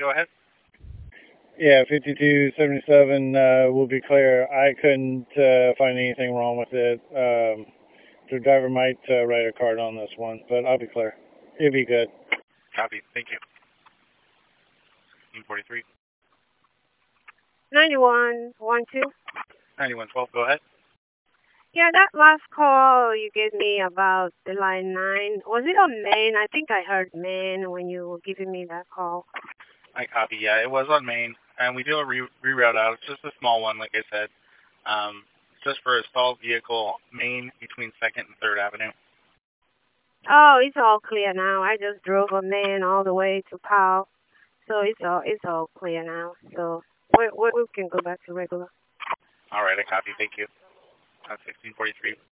go ahead. Yeah, 5277 will be clear. I couldn't find anything wrong with it. The driver might write a card on this one, but I'll be clear. It'll be good. Copy. Thank you. 1543. 9112. 9112, go ahead. Yeah, that last call you gave me about the line 9, was it on Main? I think I heard Main when you were giving me that call. I copy. Yeah, it was on Main, and we do a reroute out. It's just a small one, like I said. Just for a stalled vehicle, Main between 2nd and 3rd Avenue. Oh, it's all clear now. I just drove a Main all the way to Powell, so it's all clear now. So we can go back to regular. All right, I copy. Thank you. 1643.